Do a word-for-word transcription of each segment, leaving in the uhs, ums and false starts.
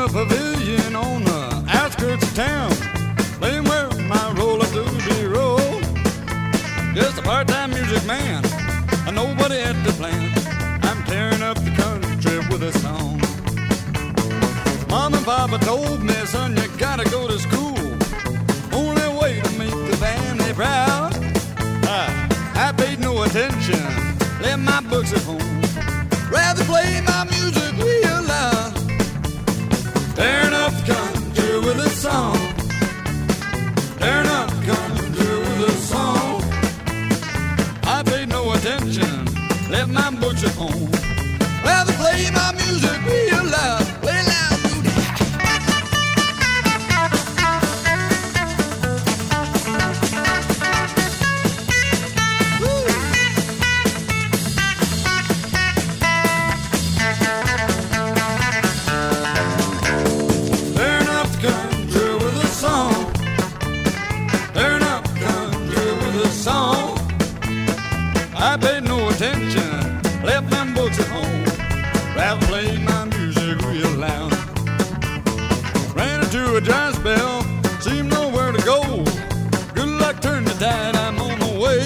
a pavilion on the outskirts of town, playing where my roll-up-doodie roll. Just a part-time music man, and nobody at the plant. I'm tearing up the country with a song. Mom and Papa told me, son, you gotta go to school. Only way to make the family proud. I, I paid no attention, left my books at home. Rather play my music real loud. Tearing up the country with a song. Tearing up the country with a song. I paid no attention, left my books at home. Rather play my music real loud. Play loud, booty. Tearing up the country with a song. Tearing up the country with a song. I paid no attention, left them books at home. Rather play my music real loud. Ran into a dry spell, seemed nowhere to go. Good luck turned the tide, I'm on the way.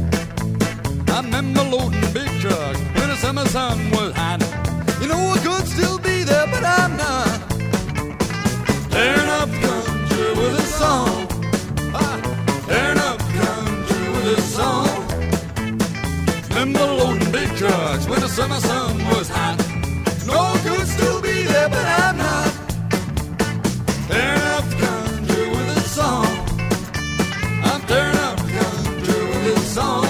I remember loading big trucks when the summer sun was hot. You know I could still be there, but I'm not. Tearing up the country with a song. Ah, tearing up the country with a song. Remember loading big trucks when the summer sun was hot. No, I could still be there, but I'm not. Tearing up the country with a song. I'm tearing up the country with a song.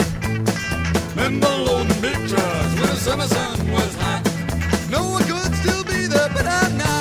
Remember loading big trucks when the summer sun was hot. No, I could still be there, but I'm not.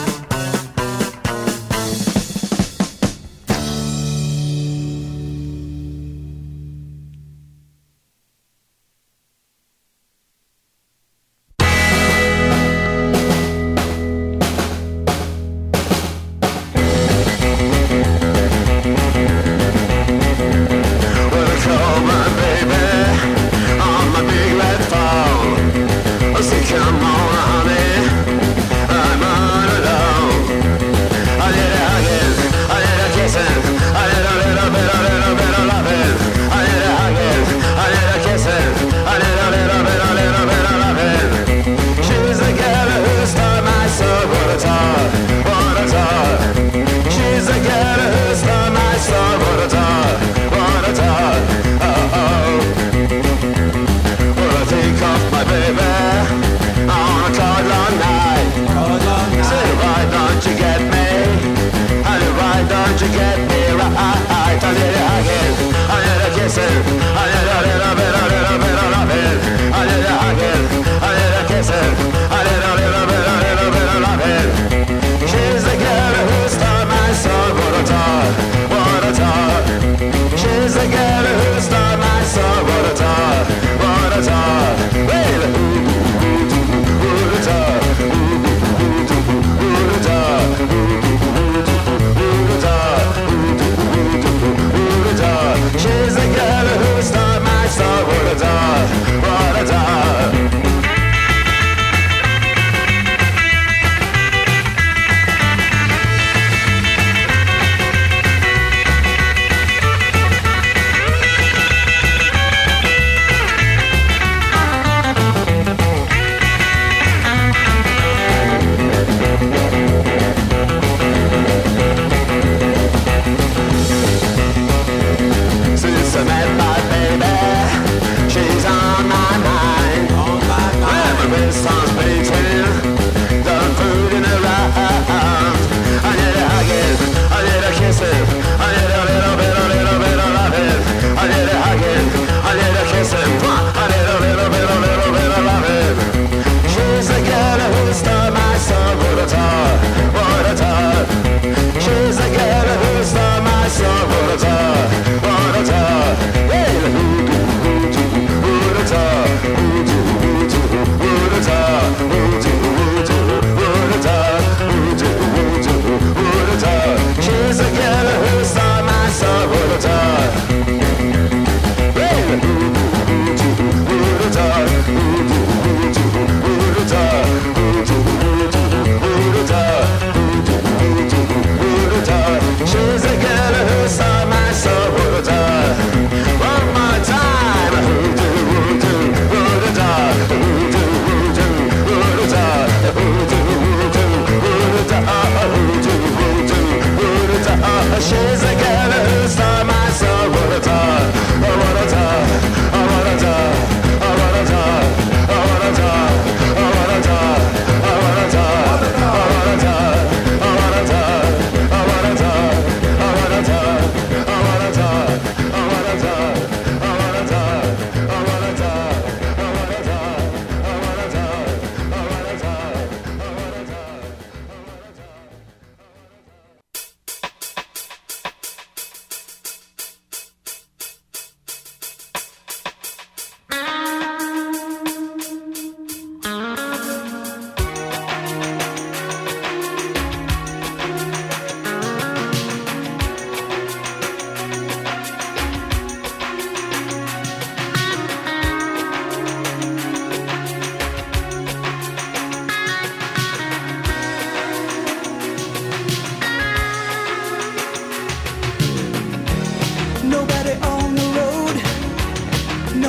What a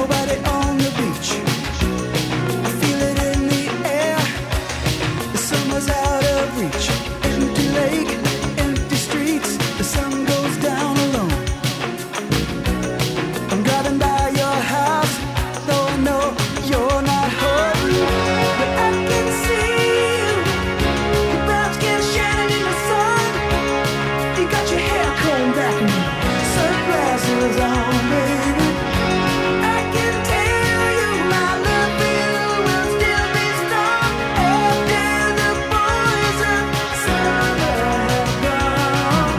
nobody on the beach. I feel it in the air. The summer's out of reach. Empty lake, empty streets. The sun goes down alone. I'm driving by your house, though I know you're not home. But I can see you. Your brown skin shining in the sun. You got your hair combed back and sunglasses on, baby. I can tell you my love for you will still be strong after the boys of summer have gone.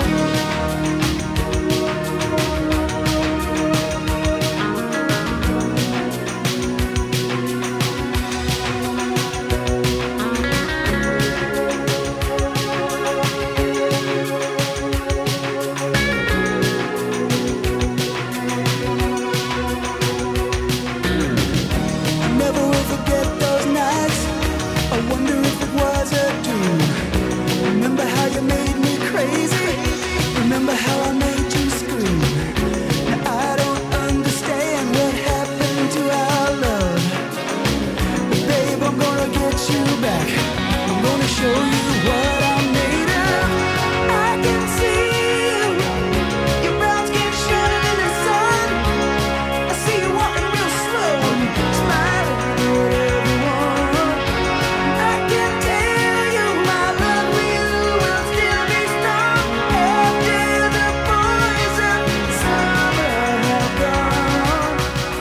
I never will forget those nights. I wonder if it was a dream. Remember how you made me crazy? Remember how I made you scream? Now I don't understand what happened to our love. But babe, I'm gonna get you back. I'm gonna show you what I'm made of. I can see you. Your brown skin shining in the sun. I see you walking real slow and smiling at everyone. I can tell you my love for you will still be strong after the boys of summer have gone.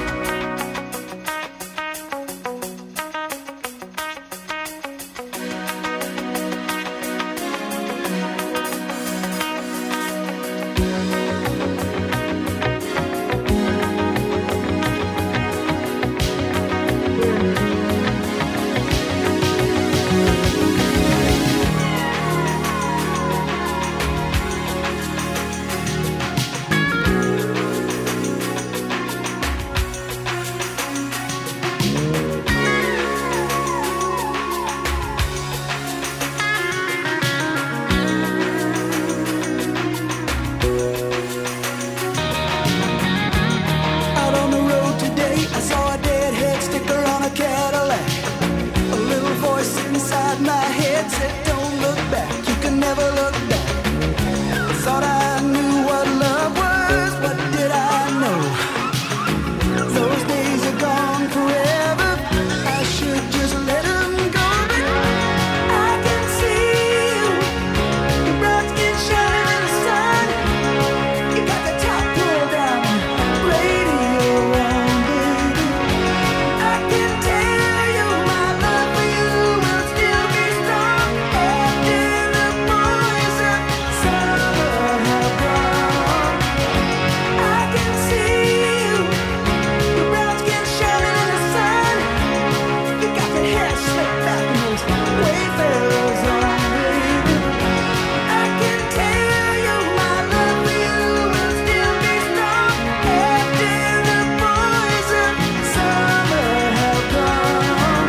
Out on the road today, I saw a deadhead sticker on a Cadillac. A little voice inside my head said, don't look back, you can never look back. I thought I knew what love was, what did I know? Those days are gone forever, I should just let them go. But I can see you, your brown skin shining in the sun. You got the top pulled down, radio on, baby. I can tell you my love for you will still be strong after the boys of summer have gone. I can see you, your brown skin shining in the sun. You got that hair slicked back and those wayfarers on, baby. I can tell you my love for you will still be strong after the boys of summer have gone.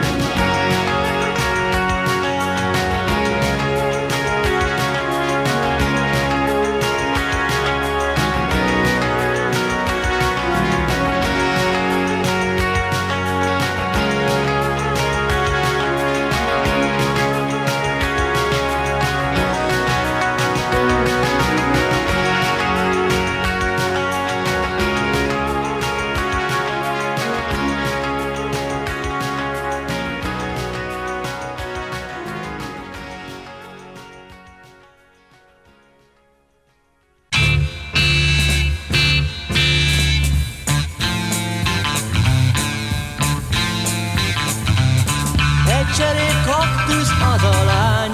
Egy cserék kaktusz az a lány,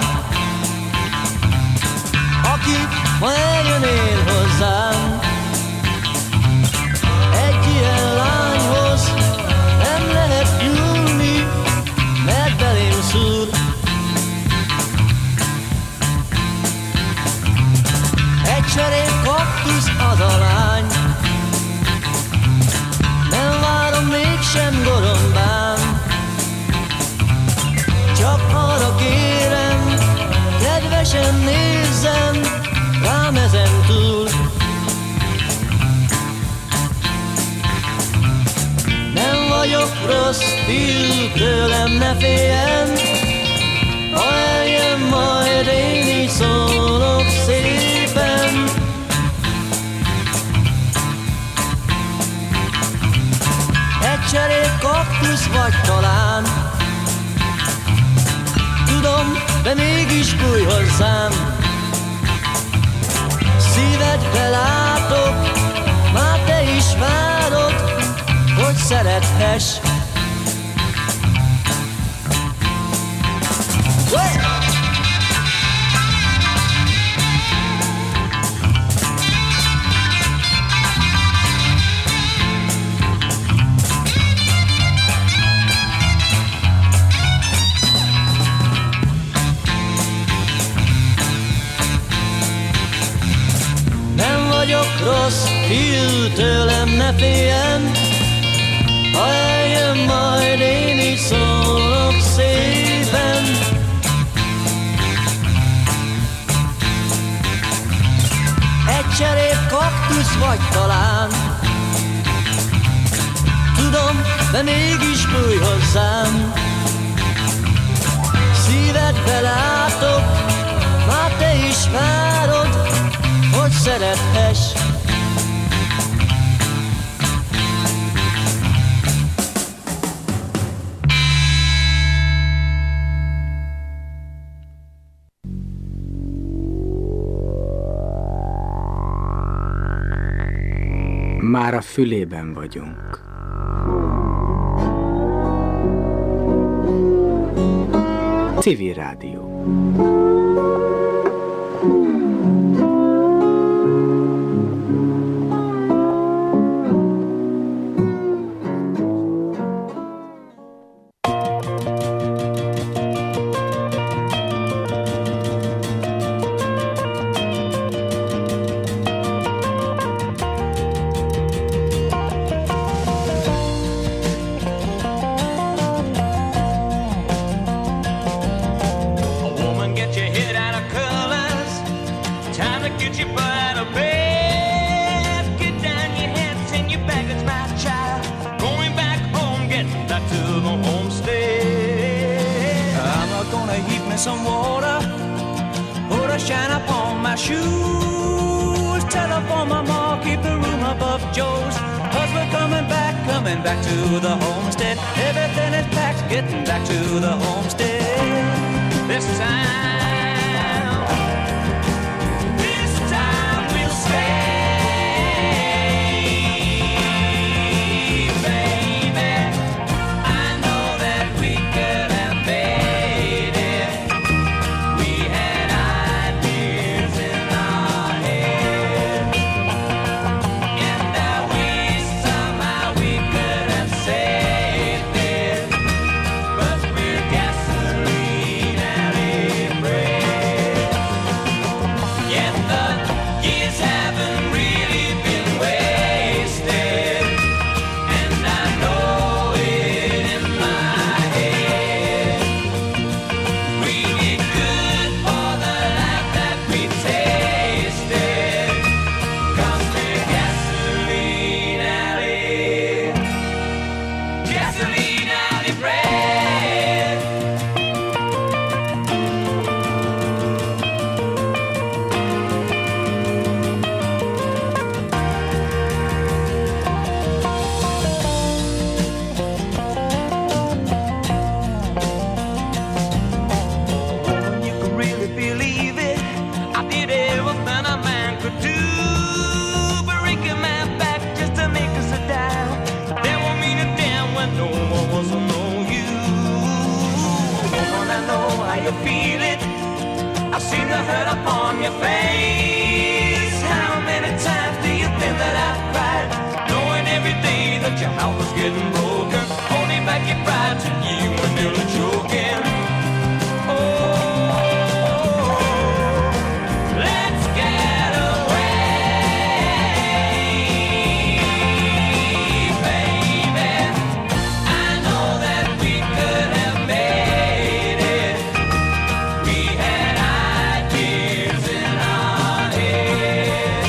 aki ma eljön hozzám. Egy ilyen lányhoz nem lehet nyúlni, mert belém szúr. Egy cserék kaktusz az a lány, nem várom mégsem gorombám. Csak arra kérem, kedvesen nézzem rám ezen túl. vagyok rossz fiú, tőlem ne féljen. Ha eljön majd, én így szólok szépen. Egy cserék kaktusz vagy talán, tudom, de mégis bújj hozzám. Szívedbe látok, már te is várod, hogy szerethess. Nem vagyok rossz fiú, tőlem ne féljen. Ha eljön majd, én így szólok szépen. Egy cserép kaktusz vagy talán, tudom, de mégis bújj hozzám. Szívedbe látok, már te is várod, hogy szerethess. Már a fülében vagyunk. Civil Rádió. Some water, put a shine up on my shoes. Telephone my mom, keep the room above Joe's. Cause we're coming back, coming back to the homestead. Everything is packed, getting back to the homestead. This time, this time we'll stay.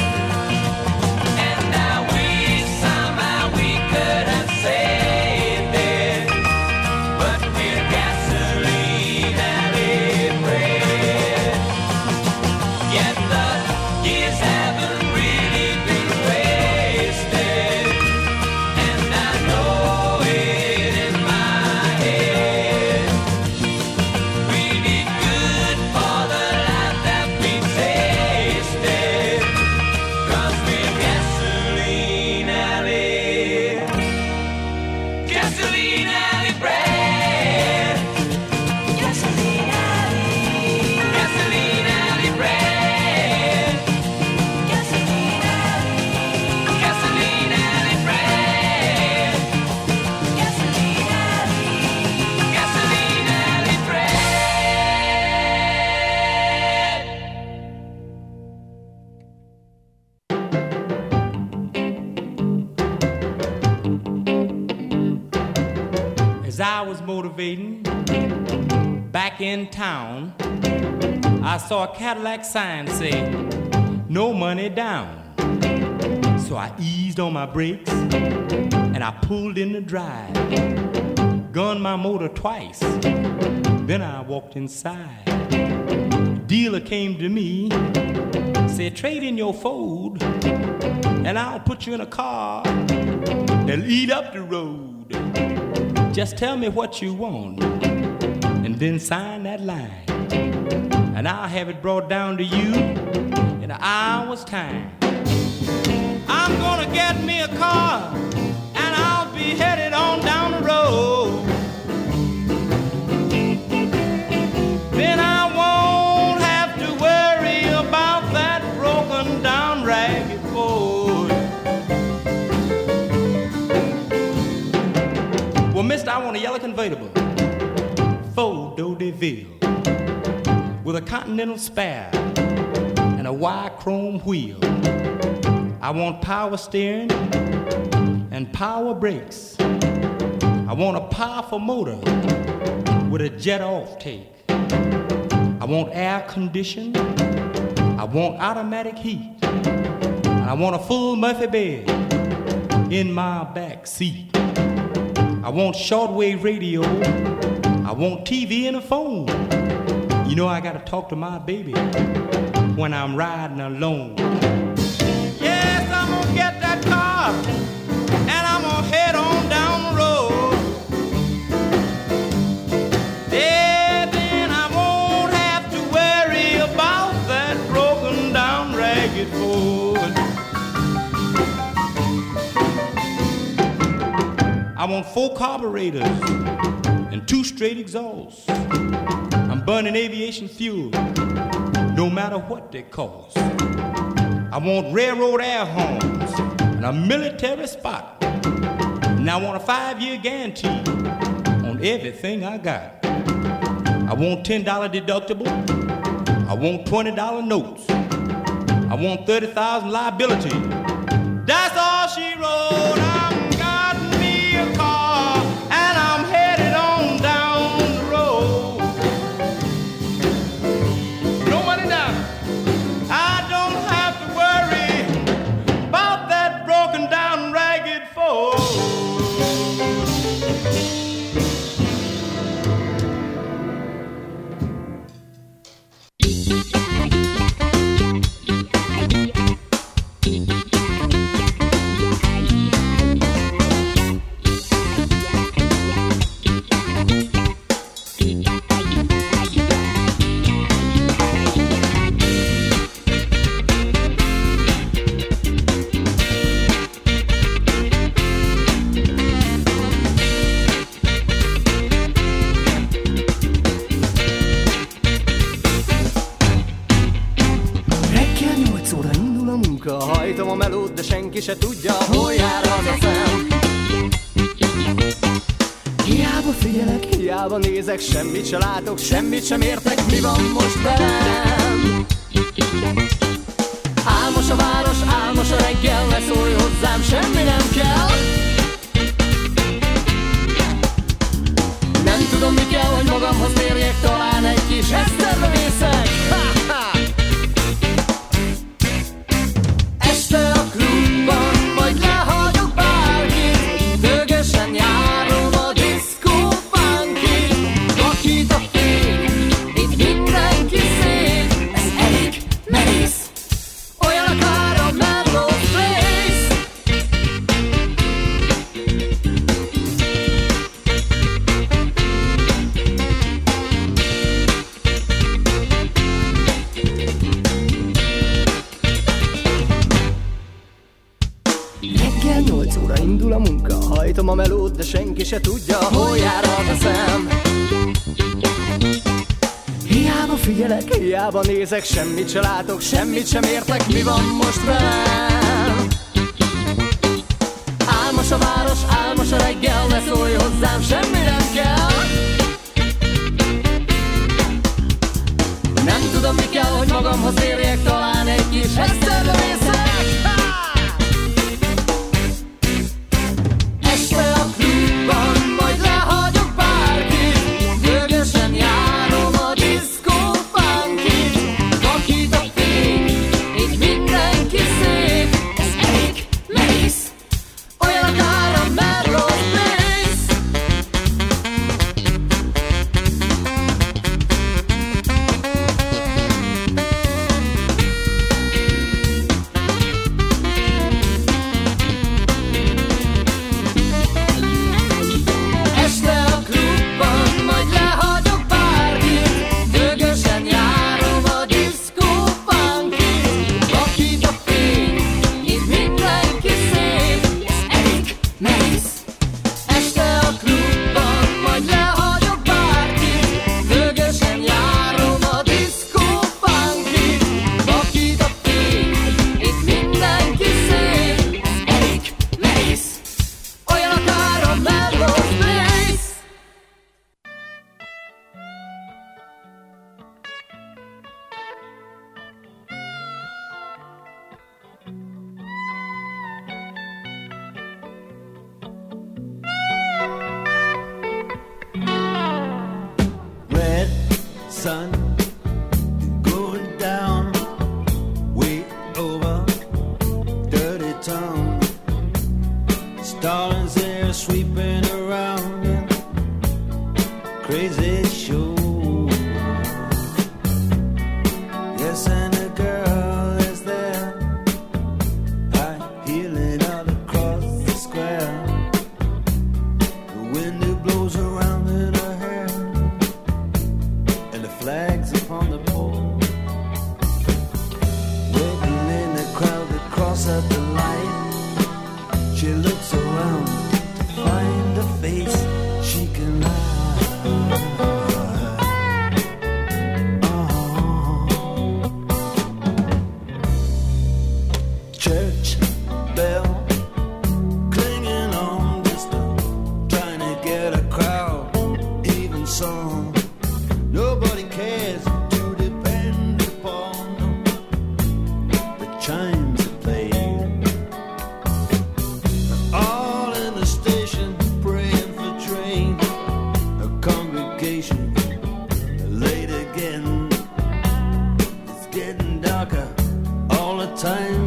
Say I was motivating back in town, I saw a Cadillac sign say, no money down. So I eased on my brakes and I pulled in the drive, gunned my motor twice, then I walked inside. The dealer came to me, said, trade in your Ford and I'll put you in a car that'll eat up the road. Just tell me what you want and then sign that line, and I'll have it brought down to you in an hour's time. I'm gonna get me a car and I'll be headed on down the road. Then I won't have to worry about that broken down ragged Ford. Well, mister, I want a yellow convertible, Ford D'Odeville, with a Continental spare and a wide chrome wheel. I want power steering and power brakes. I want a powerful motor with a jet off take. I want air conditioning. I want automatic heat. And I want a full Murphy bed in my back seat. I want shortwave radio. I want T V and a phone. You know I gotta talk to my baby when I'm riding alone. Yes, I'm gonna get that car and I'm gonna head on down the road. Yeah, then I won't have to worry about that broken down ragged Ford. I want four carburetors and two straight exhausts. I'm burning aviation fuel, no matter what they cost. I want railroad air horns and a military spot. And I want a five-year guarantee on everything I got. I want ten dollar deductible. I want twenty dollar notes. I want thirty thousand liability. That's all she wrote. I'm got me a car and I'm headed on down the road. No money down. I don't have to worry about that broken down ragged Ford. Hajtom a melót, de senki se tudja, hol jár az a szem. Hiába figyelek, hiába nézek, semmit se látok, semmit sem értek, mi van most velem. Álmos a város, álmos a reggel, ne szólj hozzám, semmi nem kell. Nem tudom mi kell, hogy magamhoz térjek, talán egy kis eszterbe vészek. Ha, ha. Este a klubban, vagy lehagyok bárkit, dögösen járom a diszkó funky. Vakít a fény, itt mindenki szép, ez elég merész, olyan akár a Melrose Place. Reggel nyolc óra indul a munka, hajtom a melót, de senki se tudja, hol jár az a szem. Hiába figyelek, hiába nézek, semmit se látok, semmit sem értek, mi van most velem. Álmos a város, álmos a reggel, ne szólj hozzám, semmi nem kell. Nem tudom mi kell, hogy magamhoz érjek, talán egy kis eszterbe vészek. Este a klubban, majd lehagyok sun going down way over dirty town. Starlings there sweeping around, crazy show. Yes, and a girl is there, high heeling out across the square. The wind it blows around in her hair, and the flags upon the pole. Waiting in the crowd to cross at the light. She looks around to find a face she can like. Church bell clinging on distant, trying to get a crowd even song. Nobody cares to depend upon the chimes that play. All in the station praying for train. A congregation late again. It's getting darker all the time.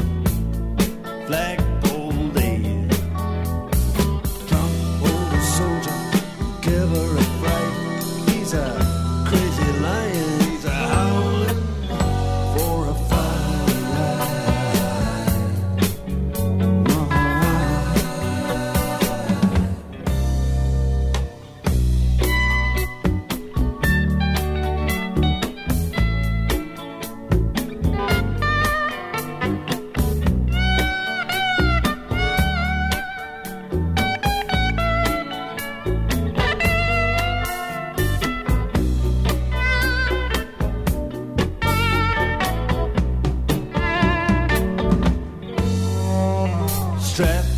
Flagpole day. Drunk old soldier, give her a fright. He's a crazy lion. He's a howling for a fire. Strap